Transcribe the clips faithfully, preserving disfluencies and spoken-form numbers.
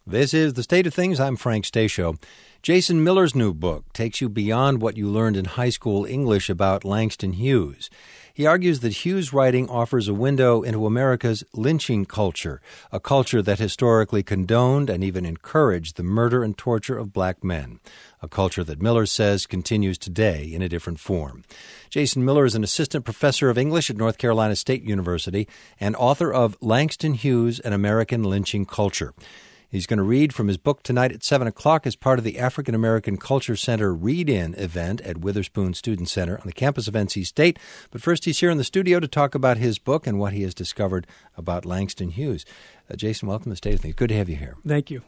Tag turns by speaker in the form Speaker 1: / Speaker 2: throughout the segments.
Speaker 1: This is The State of Things. I'm Frank Stasio. Jason Miller's new book takes you beyond what you learned in high school English about Langston Hughes. He argues that Hughes' writing offers a window into America's lynching culture, a culture that historically condoned and even encouraged the murder and torture of black men, a culture that Miller says continues today in a different form. Jason Miller is an assistant professor of English at North Carolina State University and author of Langston Hughes, An American Lynching Culture. He's going to read from his book tonight at seven o'clock as part of the African American Culture Center Read-In event at Witherspoon Student Center on the campus of N C State. But first, he's here in the studio to talk about his book and what he has discovered about Langston Hughes. Uh, Jason, welcome to the State of Things. Good to have you here.
Speaker 2: Thank you.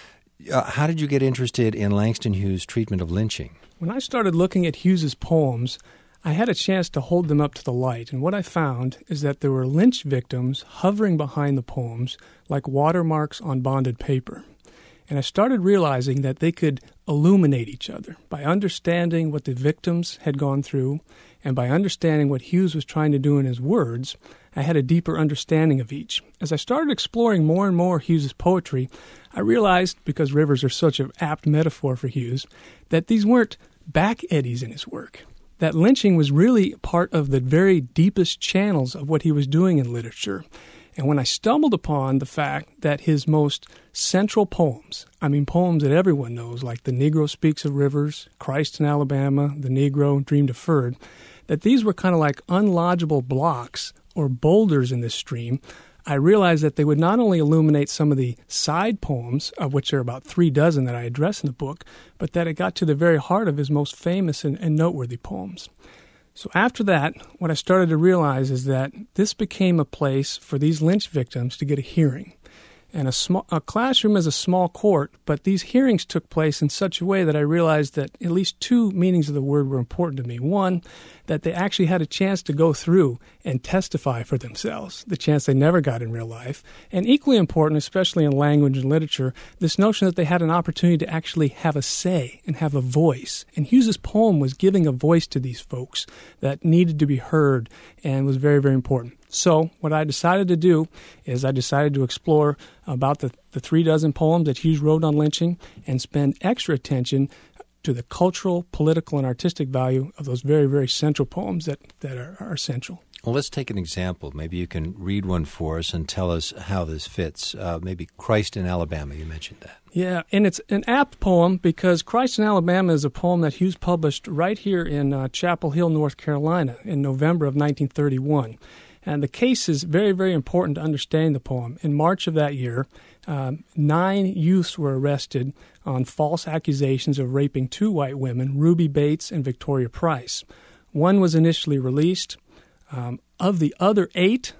Speaker 1: Uh, how did you get interested in Langston Hughes' treatment of lynching?
Speaker 2: When I started looking at Hughes's poems, I had a chance to hold them up to the light, and what I found is that there were lynch victims hovering behind the poems like watermarks on bonded paper. And I started realizing that they could illuminate each other by understanding what the victims had gone through, and by understanding what Hughes was trying to do in his words, I had a deeper understanding of each. As I started exploring more and more Hughes's poetry, I realized, because rivers are such an apt metaphor for Hughes, that these weren't back eddies in his work. That lynching was really part of the very deepest channels of what he was doing in literature. And when I stumbled upon the fact that his most central poems, I mean poems that everyone knows, like The Negro Speaks of Rivers, Christ in Alabama, The Negro, Dream Deferred, that these were kind of like unlodgeable blocks or boulders in this stream, I realized that they would not only illuminate some of the side poems, of which there are about three dozen that I address in the book, but that it got to the very heart of his most famous and, and noteworthy poems. So after that, what I started to realize is that this became a place for these lynch victims to get a hearing. And a, small, a classroom is a small court, but these hearings took place in such a way that I realized that at least two meanings of the word were important to me. One, that they actually had a chance to go through and testify for themselves, the chance they never got in real life. And equally important, especially in language and literature, this notion that they had an opportunity to actually have a say and have a voice. And Hughes's poem was giving a voice to these folks that needed to be heard and was very, very important. So what I decided to do is I decided to explore about the, the three dozen poems that Hughes wrote on lynching and spend extra attention to the cultural, political, and artistic value of those very, very central poems that, that are, are essential.
Speaker 1: Well, let's take an example. Maybe you can read one for us and tell us how this fits. Uh, maybe Christ in Alabama, you mentioned that.
Speaker 2: Yeah, and it's an apt poem because Christ in Alabama is a poem that Hughes published right here in uh, Chapel Hill, North Carolina in November of nineteen thirty-one. And the case is very, very important to understand the poem. In March of that year, um, nine youths were arrested on false accusations of raping two white women, Ruby Bates and Victoria Price. One was initially released. Um, of the other eight,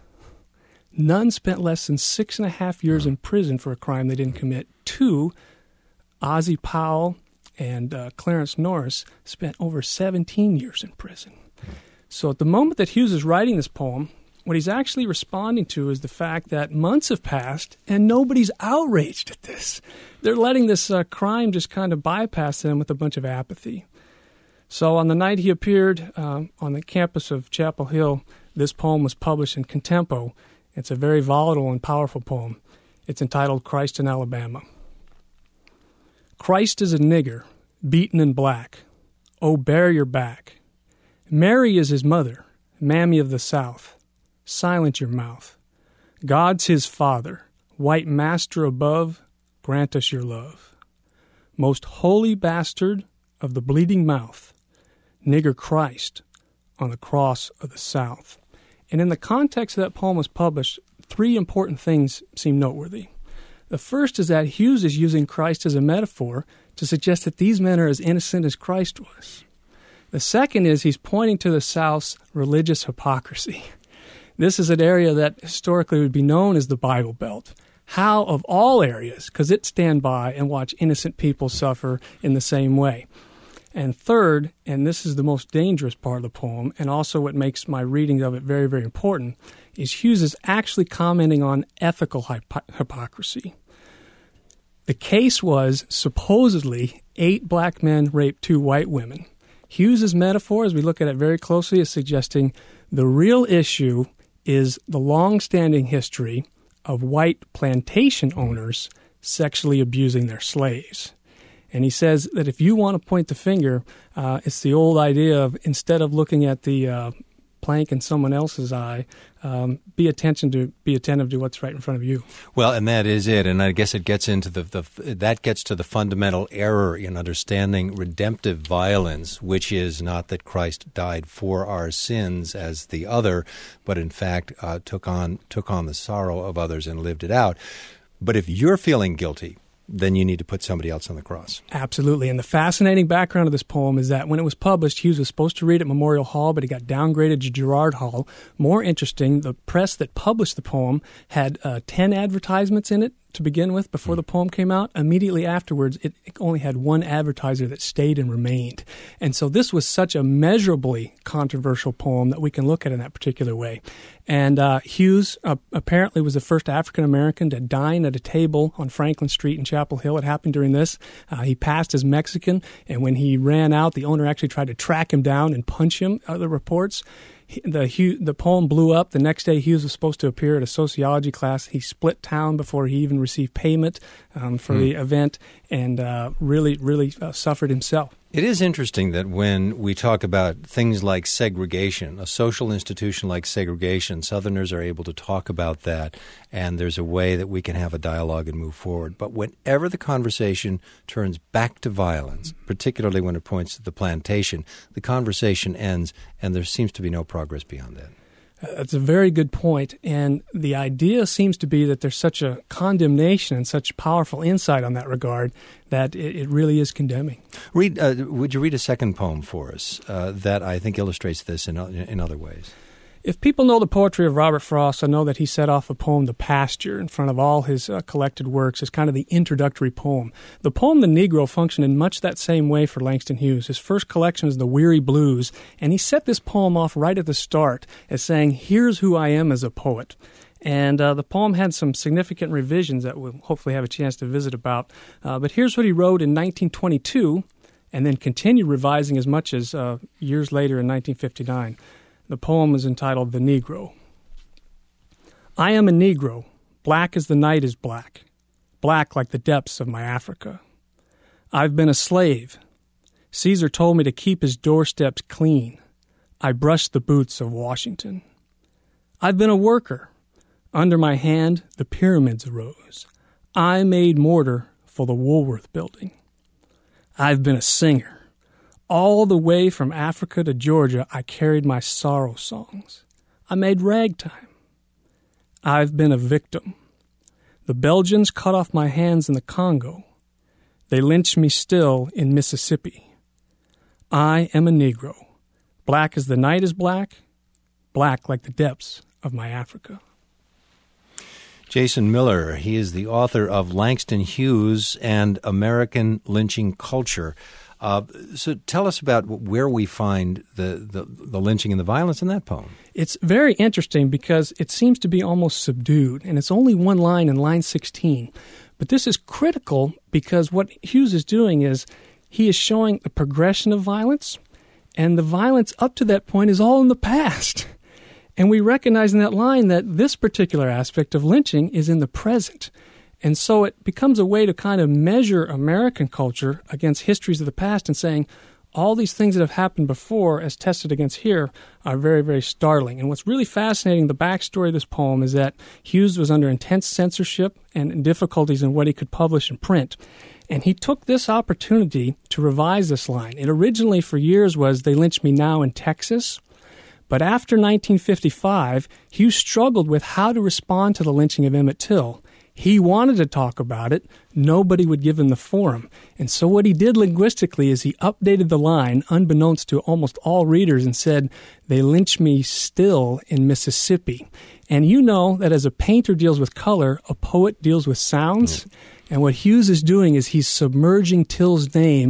Speaker 2: none spent less than six and a half years in prison for a crime they didn't commit. Two, Ozzie Powell and uh, Clarence Norris, spent over seventeen years in prison. So at the moment that Hughes is writing this poem, what he's actually responding to is the fact that months have passed and nobody's outraged at this. They're letting this uh, crime just kind of bypass them with a bunch of apathy. So on the night he appeared um, on the campus of Chapel Hill, this poem was published in Contempo. It's a very volatile and powerful poem. It's entitled Christ in Alabama. Christ is a nigger, beaten and black. Oh, bare your back. Mary is his mother, mammy of the South. Silence your mouth. God's his father, white master above, grant us your love. Most holy bastard of the bleeding mouth, nigger Christ on the cross of the South. And in the context that poem was published, three important things seem noteworthy. The first is that Hughes is using Christ as a metaphor to suggest that these men are as innocent as Christ was. The second is he's pointing to the South's religious hypocrisy. This is an area that historically would be known as the Bible Belt. How, of all areas, could it stand by and watch innocent people suffer in the same way? And third, and this is the most dangerous part of the poem, and also what makes my reading of it very, very important, is Hughes is actually commenting on ethical hypo- hypocrisy. The case was supposedly eight black men raped two white women. Hughes's metaphor, as we look at it very closely, is suggesting the real issue is the long-standing history of white plantation owners sexually abusing their slaves. And he says that if you want to point the finger, uh, it's the old idea of instead of looking at the uh, plank in someone else's eye, um, be attention to be attentive to what's right in front of you.
Speaker 1: Well, and that is it. And I guess it gets into the, the that gets to the fundamental error in understanding redemptive violence, which is not that Christ died for our sins as the other, but in fact uh, took on took on the sorrow of others and lived it out. But if you're feeling guilty, then you need to put somebody else on the cross.
Speaker 2: Absolutely. And the fascinating background of this poem is that when it was published, Hughes was supposed to read at Memorial Hall, but he got downgraded to Girard Hall. More interesting, the press that published the poem had uh, ten advertisements in it to begin with before the poem came out. Immediately afterwards, it only had one advertiser that stayed and remained. And so this was such a measurably controversial poem that we can look at in that particular way. And uh, Hughes uh, apparently was the first African-American to dine at a table on Franklin Street in Chapel Hill. It happened during this. Uh, he passed as Mexican, and when he ran out, the owner actually tried to track him down and punch him, uh, the reports. The the poem blew up. The next day, Hughes was supposed to appear at a sociology class. He split town before he even received payment um, for hmm. the event, and uh, really, really uh, suffered himself.
Speaker 1: It is interesting that when we talk about things like segregation, a social institution like segregation, Southerners are able to talk about that, and there's a way that we can have a dialogue and move forward. But whenever the conversation turns back to violence, particularly when it points to the plantation, the conversation ends, and there seems to be no progress beyond that.
Speaker 2: That's a very good point, and the idea seems to be that there's such a condemnation and such powerful insight on that regard that it, it really is condemning.
Speaker 1: Read. Uh, would you read a second poem for us uh, that I think illustrates this in in other ways?
Speaker 2: If people know the poetry of Robert Frost, I know that he set off a poem, The Pasture, in front of all his uh, collected works as kind of the introductory poem. The poem, The Negro, functioned in much that same way for Langston Hughes. His first collection is The Weary Blues, and he set this poem off right at the start as saying, here's who I am as a poet. And uh, the poem had some significant revisions that we'll hopefully have a chance to visit about. Uh, but here's what he wrote in nineteen twenty-two, and then continued revising as much as uh, years later in nineteen fifty-nine. The poem is entitled The Negro. I am a Negro, black as the night is black, black like the depths of my Africa. I've been a slave. Caesar told me to keep his doorsteps clean. I brushed the boots of Washington. I've been a worker. Under my hand, the pyramids arose. I made mortar for the Woolworth Building. I've been a singer. All the way from Africa to Georgia, I carried my sorrow songs. I made ragtime. I've been a victim. The Belgians cut off my hands in the Congo. They lynched me still in Mississippi. I am a Negro, black as the night is black, black like the depths of my Africa.
Speaker 1: Jason Miller, he is the author of Langston Hughes and American Lynching Culture. Uh, so tell us about where we find the, the, the lynching and the violence in that poem.
Speaker 2: It's very interesting because it seems to be almost subdued, and it's only one line in line sixteen. But this is critical because what Hughes is doing is he is showing a progression of violence, and the violence up to that point is all in the past. And we recognize in that line that this particular aspect of lynching is in the present. And so it becomes a way to kind of measure American culture against histories of the past and saying all these things that have happened before as tested against here are very, very startling. And what's really fascinating, the backstory of this poem, is that Hughes was under intense censorship and difficulties in what he could publish and print. And he took this opportunity to revise this line. It originally for years was, they lynch me now in Texas. But after nineteen fifty-five, Hughes struggled with how to respond to the lynching of Emmett Till. He wanted to talk about it. Nobody would give him the forum. And so what he did linguistically is he updated the line, unbeknownst to almost all readers, and said, they lynch me still in Mississippi. And you know that as a painter deals with color, a poet deals with sounds. Mm. And what Hughes is doing is he's submerging Till's name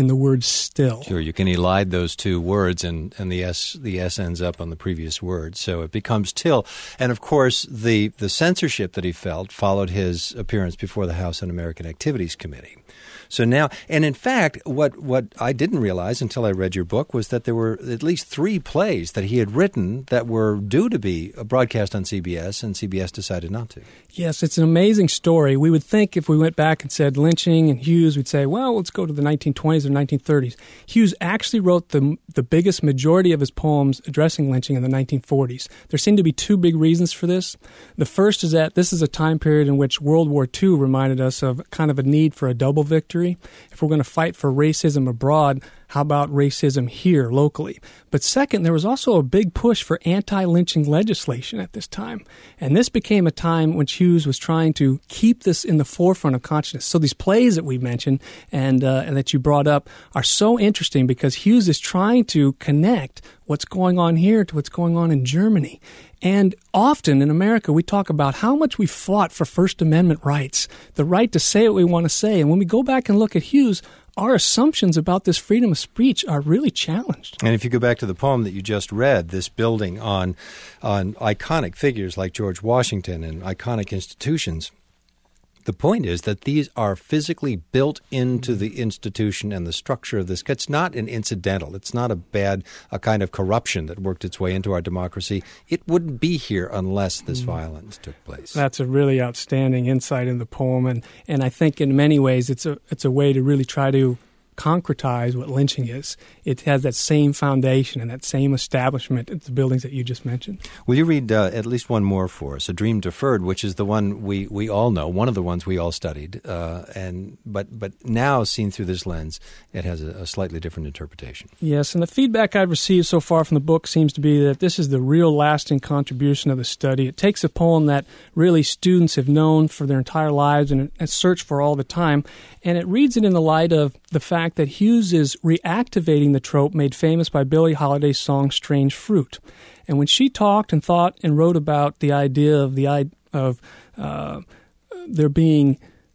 Speaker 2: in the word still.
Speaker 1: Sure, you can elide those two words, and, and the S the S ends up on the previous word, so it becomes till. And of course, the, the censorship that he felt followed his appearance before the House Un-American Activities Committee. So now, and in fact, what, what I didn't realize until I read your book was that there were at least three plays that he had written that were due to be broadcast on C B S, and C B S decided not to.
Speaker 2: Yes, it's an amazing story. We would think if we went back and said lynching and Hughes, we'd say, well, let's go to the nineteen twenties or nineteen thirties. Hughes actually wrote the the biggest majority of his poems addressing lynching in the nineteen forties. There seem to be two big reasons for this. The first is that this is a time period in which World War Two reminded us of kind of a need for a double victory. If we're going to fight for racism abroad, how about racism here locally? But second, there was also a big push for anti-lynching legislation at this time. And this became a time when Hughes was trying to keep this in the forefront of consciousness. So these plays that we mentioned and, uh, and that you brought up are so interesting because Hughes is trying to connect what's going on here to what's going on in Germany. And often in America, we talk about how much we fought for First Amendment rights, the right to say what we want to say. And when we go back and look at Hughes, our assumptions about this freedom of speech are really challenged.
Speaker 1: And if you go back to the poem that you just read, this building on on iconic figures like George Washington and iconic institutions, the point is that these are physically built into the institution and the structure of this. It's not an incidental. It's not a bad, a kind of corruption that worked its way into our democracy. It wouldn't be here unless this mm. violence took place.
Speaker 2: That's a really outstanding insight in the poem, and, and I think in many ways it's a it's a way to really try to concretize what lynching is. It has that same foundation and that same establishment at the buildings that you just mentioned.
Speaker 1: Will you read uh, at least one more for us, A Dream Deferred, which is the one we, we all know, one of the ones we all studied, uh, and but but now seen through this lens, it has a, a slightly different interpretation.
Speaker 2: Yes, and the feedback I've received so far from the book seems to be that this is the real lasting contribution of the study. It takes a poem that really students have known for their entire lives and, and searched for all the time, and it reads it in the light of the fact that Hughes is reactivating the trope made famous by Billie Holiday's song Strange Fruit. And when she talked and thought and wrote about the idea of the of uh, there being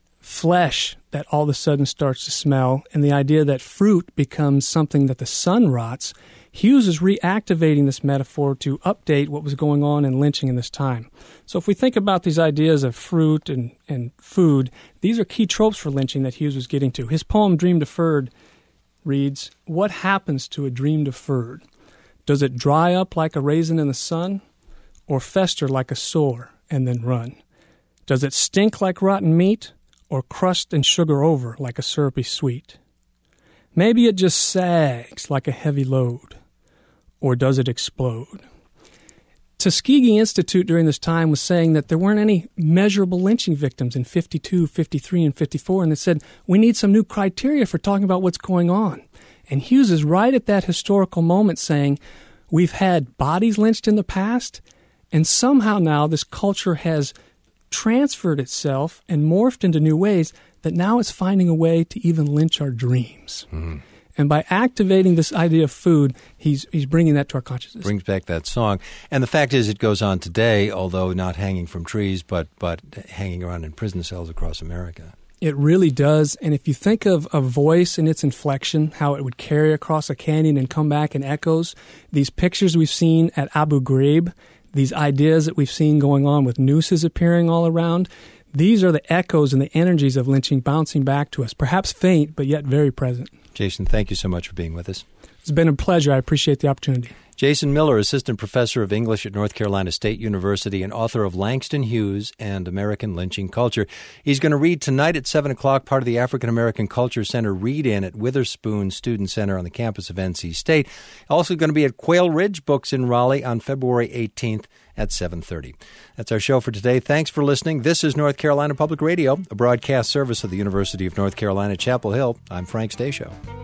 Speaker 2: flesh that all of a sudden starts to smell and the idea that fruit becomes something that the sun rots, Hughes is reactivating this metaphor to update what was going on in lynching in this time. So if we think about these ideas of fruit and, and food, these are key tropes for lynching that Hughes was getting to. His poem, Dream Deferred, reads, "What happens to a dream deferred? Does it dry up like a raisin in the sun, or fester like a sore and then run? Does it stink like rotten meat, or crust and sugar over like a syrupy sweet? Maybe it just sags like a heavy load, or does it explode?" Tuskegee Institute during this time was saying that there weren't any measurable lynching victims in fifty-two, fifty-three, and fifty-four, and they said, we need some new criteria for talking about what's going on. And Hughes is right at that historical moment saying, we've had bodies lynched in the past, and somehow now this culture has transferred itself and morphed into new ways that now it's finding a way to even lynch our dreams. Mm-hmm. And by activating this idea of food, he's he's bringing that to our consciousness.
Speaker 1: Brings back that song. And the fact is it goes on today, although not hanging from trees, but, but hanging around in prison cells across America.
Speaker 2: It really does. And if you think of a voice and its inflection, how it would carry across a canyon and come back in echoes, these pictures we've seen at Abu Ghraib, these ideas that we've seen going on with nooses appearing all around, these are the echoes and the energies of lynching bouncing back to us, perhaps faint, but yet very present.
Speaker 1: Jason, thank you so much for being with us.
Speaker 2: It's been a pleasure. I appreciate the opportunity.
Speaker 1: Jason Miller, Assistant Professor of English at North Carolina State University and author of Langston Hughes and American Lynching Culture. He's going to read tonight at seven o'clock, part of the African American Culture Center read-in at Witherspoon Student Center on the campus of N C State. Also going to be at Quail Ridge Books in Raleigh on February eighteenth at seven thirty. That's our show for today. Thanks for listening. This is North Carolina Public Radio, a broadcast service of the University of North Carolina, Chapel Hill. I'm Frank Stasio.